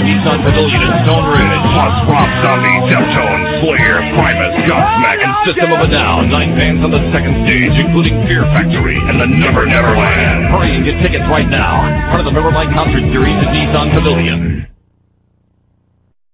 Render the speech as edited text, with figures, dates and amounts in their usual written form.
Nissan Pavilion in Stone Ridge. Plus Rob Zombie, Deftones, Slayer, Primus, Godsmack, And System of a Down. 9 bands on the second stage, including Fear Factory and the Never Never Land. Hurry and get tickets right now. Part of the Nevermind concert series at Nissan Pavilion.